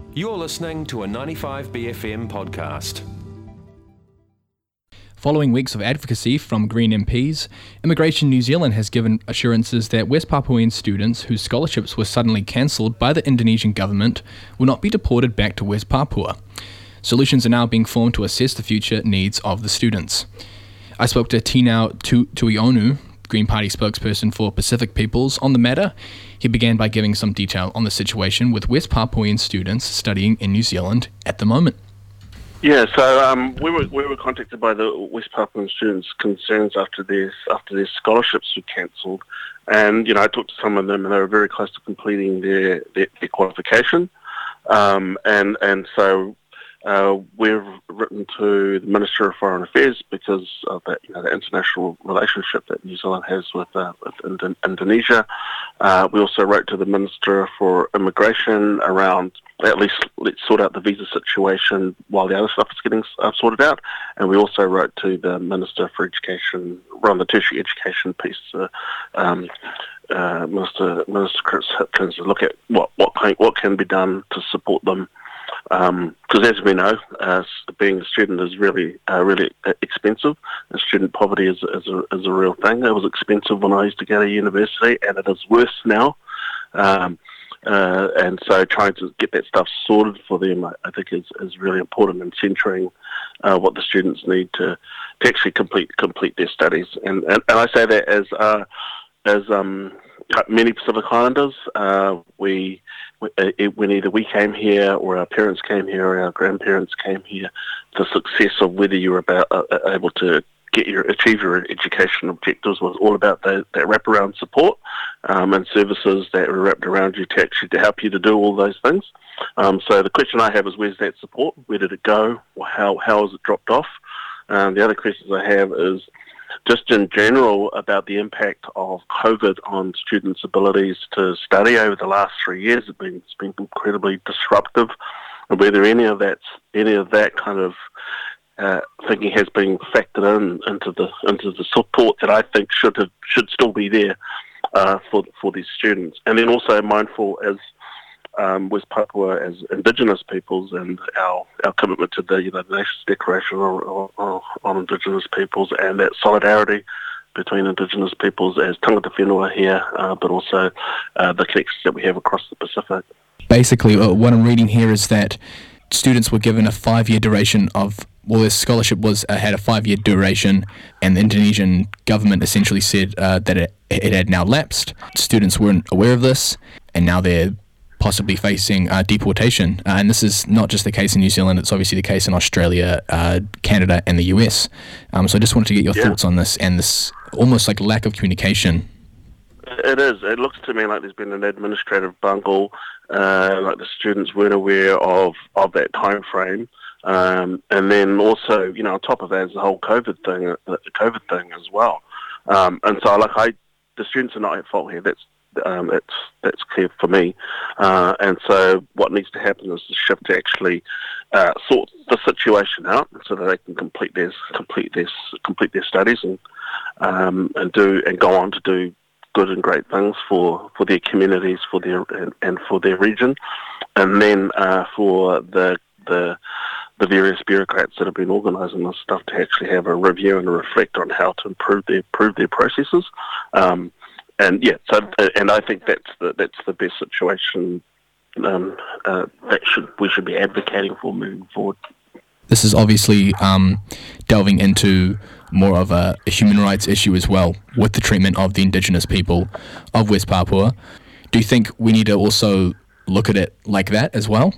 You're listening to a 95BFM podcast. Following weeks of advocacy from Green MPs, Immigration New Zealand has given assurances that West Papuan students whose scholarships were suddenly cancelled by the Indonesian government will not be deported back to West Papua. Solutions are now being formed to assess the future needs of the students. I spoke to Tinau Tuionu, Green Party spokesperson for Pacific Peoples, on the matter. He began by giving some detail on the situation with West Papuan students studying in New Zealand at the moment. Yeah, so we were contacted by the West Papuan students' concerns after their scholarships were cancelled, and I talked to some of them, and they were very close to completing their qualification, and so we've written to the Minister of Foreign Affairs because of that, the international relationship that New Zealand has with Indonesia. We also wrote to the Minister for Immigration around at least let's sort out the visa situation while the other stuff is getting sorted out. And we also wrote to the Minister for Education around the tertiary education piece, Minister Chris Hipkins, to look at what can be done to support them. Because as we know, being a student is really expensive, and student poverty is a real thing. It was expensive when I used to go to university, and it is worse now. And so trying to get that stuff sorted for them, I think is really important in centering what the students need to actually complete their studies. And I say that as many Pacific Islanders, when either we came here or our parents came here or our grandparents came here, the success of whether you were able to achieve your education objectives was all about that wraparound support and services that were wrapped around you to help you to do all those things. So the question I have is, where's that support? Where did it go? Or how has it dropped off? The other questions I have is just in general about the impact of COVID on students' abilities to study over the last 3 years. It's been incredibly disruptive, and whether any of that kind of thinking has been factored into the support that I think should still be there for these students. And then also mindful as West Papua as Indigenous peoples and our commitment to the United Nations Declaration on Indigenous Peoples and that solidarity between Indigenous peoples as tangata whenua here, but also the connections that we have across the Pacific. Basically, what I'm reading here is that students were given a 5-year duration their scholarship had a 5-year duration, and the Indonesian government essentially said that it had now lapsed. Students weren't aware of this, and now they're possibly facing deportation. And this is not just the case in New Zealand, it's obviously the case in Australia, Canada, and the US. So I just wanted to get your thoughts on this, and this almost like lack of communication. It is. It looks to me like there's been an administrative bungle, like the students weren't aware of that time frame. And then also, on top of that is the whole COVID thing as well. And so, the students are not at fault here. That's clear for me. And so, what needs to happen is the shift to actually sort the situation out so that they can complete their studies and go on to do good and great things for their communities, for their region, and then for the various bureaucrats that have been organising this stuff to actually have a review and a reflect on how to improve their processes. And I think that's the best situation we should be advocating for moving forward. This is obviously delving into more of a human rights issue as well, with the treatment of the Indigenous people of West Papua. Do you think we need to also look at it like that as well?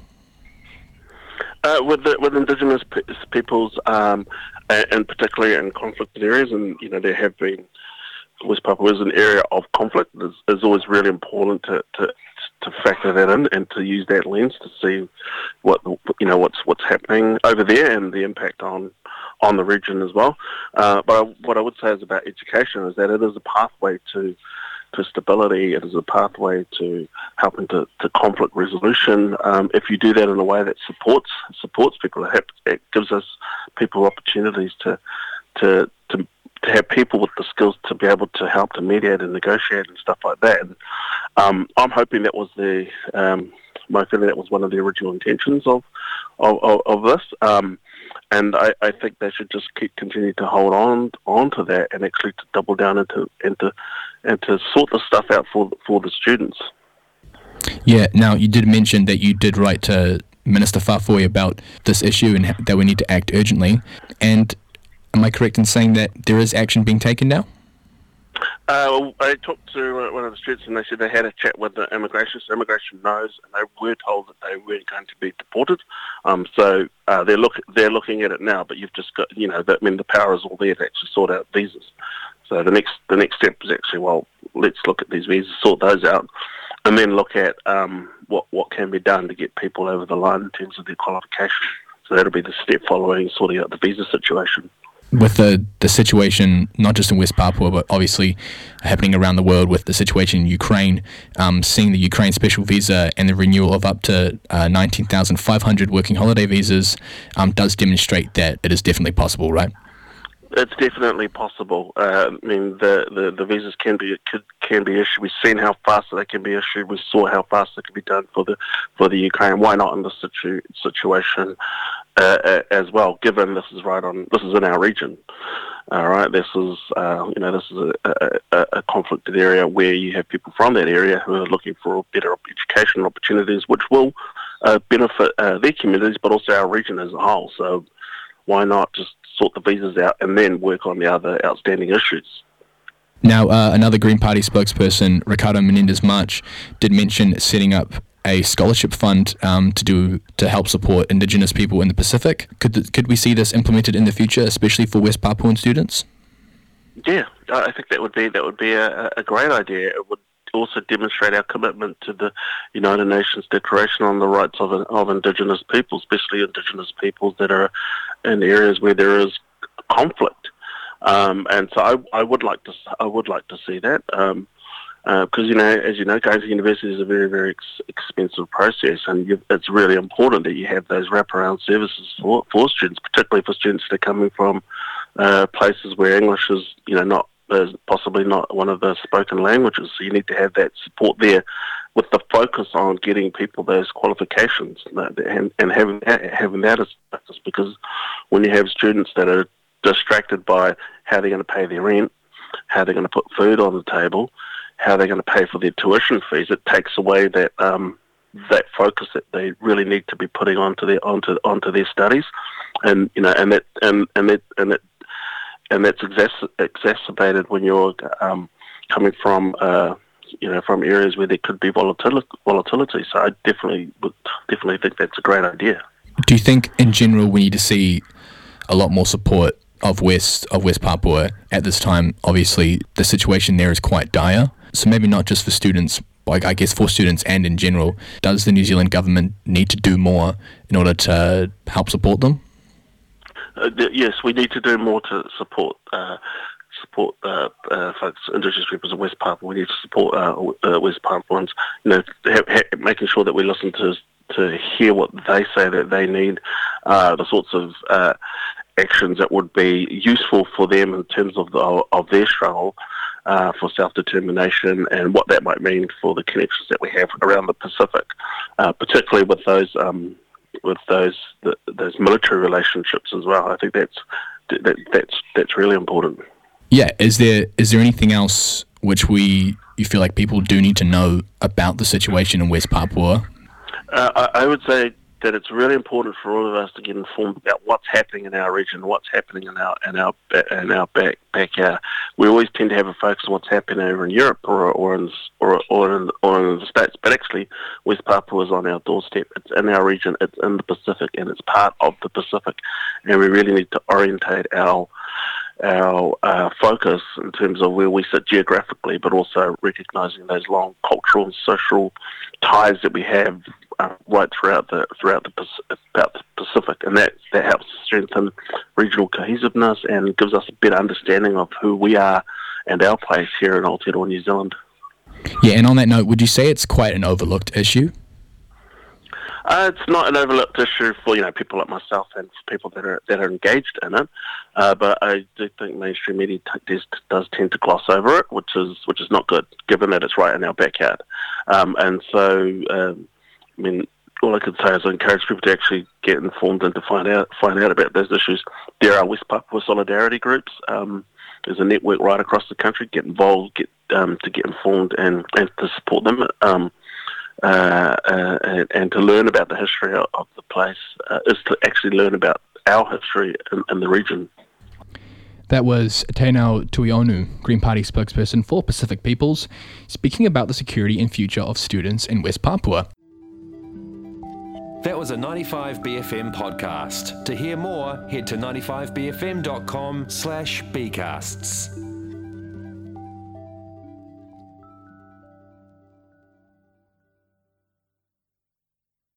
With Indigenous peoples, and particularly in conflicted areas, and there have been, West Papua is an area of conflict. It's always really important to factor that in and to use that lens to see what's happening over there and the impact on the region as well. But what I would say is about education is that it is a pathway to stability. It is a pathway to helping to conflict resolution. If you do that in a way that supports people, it gives us people opportunities to have people with the skills to be able to help to mediate and negotiate and stuff like that. And I'm hoping that was the smoking. That was one of the original intentions of this. And I think they should just continue to hold on to that, and actually to double down and to sort the stuff out for the students. Yeah. Now, you did mention that you did write to Minister Faafoi about this issue and that we need to act urgently. And am I correct in saying that there is action being taken now? I talked to one of the students, and they said they had a chat with the immigration. So immigration knows, and they were told that they weren't going to be deported. So they're looking at it now. But you've just got, the power is all there to actually sort out visas. So the next step is actually, well, let's look at these visas, sort those out, and then look at what can be done to get people over the line in terms of their qualification. So that'll be the step following sorting out the visa situation. With the situation, not just in West Papua, but obviously happening around the world with the situation in Ukraine, seeing the Ukraine special visa and the renewal of up to 19,500 working holiday visas does demonstrate that it is definitely possible, right? It's definitely possible. The visas can be issued. We've seen how fast they can be issued. We saw how fast it can be done for the Ukraine. Why not in this situation as well? Given this is in our region. All right, this is a conflicted area where you have people from that area who are looking for better educational opportunities, which will benefit their communities, but also our region as a whole. So why not just sort the visas out and then work on the other outstanding issues? Now, another Green Party spokesperson, Ricardo Menendez-March, did mention setting up a scholarship fund to help support Indigenous people in the Pacific. Could we see this implemented in the future, especially for West Papuan students? Yeah, I think that would be a great idea. It would also demonstrate our commitment to the United Nations Declaration on the Rights of Indigenous People, especially Indigenous peoples that are in areas where there is conflict. And so I would like to see that. Because as you know, going to university is a very, very expensive process, and it's really important that you have those wraparound services for students, particularly for students that are coming from places where English is possibly not one of the spoken languages. So you need to have that support there, with the focus on getting people those qualifications and having that as practice. Because when you have students that are distracted by how they're going to pay their rent, how they're going to put food on the table, how they're going to pay for their tuition fees, it takes away that focus that they really need to be putting onto their studies, and that's exacerbated when you're coming from from areas where there could be volatility. So I definitely think that's a great idea. Do you think in general we need to see a lot more support of West Papua at this time? Obviously, the situation there is quite dire. So maybe not just for students, but I guess for students and in general, does the New Zealand government need to do more in order to help support them? Yes, we need to do more to support folks, Indigenous peoples of West Papua. We need to support West Papuans. Making sure that we listen to hear what they say that they need, the sorts of actions that would be useful for them in terms of their struggle for self-determination, and what that might mean for the connections that we have around the Pacific, particularly with those military relationships as well. I think that's really important. Yeah, is there anything else which you feel like people do need to know about the situation in West Papua? I would say that it's really important for all of us to get informed about what's happening in our region, what's happening in our backyard. We always tend to have a focus on what's happening over in Europe or in the States, but actually West Papua is on our doorstep. It's in our region, it's in the Pacific, and it's part of the Pacific, and we really need to orientate our focus in terms of where we sit geographically, but also recognising those long cultural and social ties that we have right throughout the Pacific, and that helps strengthen regional cohesiveness and gives us a better understanding of who we are and our place here in Aotearoa, New Zealand. Yeah, and on that note, would you say it's quite an overlooked issue? It's not an overlooked issue for people like myself and for people that are engaged in it, but I do think mainstream media does tend to gloss over it, which is not good, given that it's right in our backyard, and so mean, all I can say is I encourage people to actually get informed and to find out about those issues. There are West Papua solidarity groups. There's a network right across the country. Get involved, to get informed and to support them, and to learn about the history of the place is to actually learn about our history in the region. That was Teinau Tuionu, Green Party spokesperson for Pacific Peoples, speaking about the security and future of students in West Papua. That was a 95BFM podcast. To hear more, head to 95bfm.com/bcasts.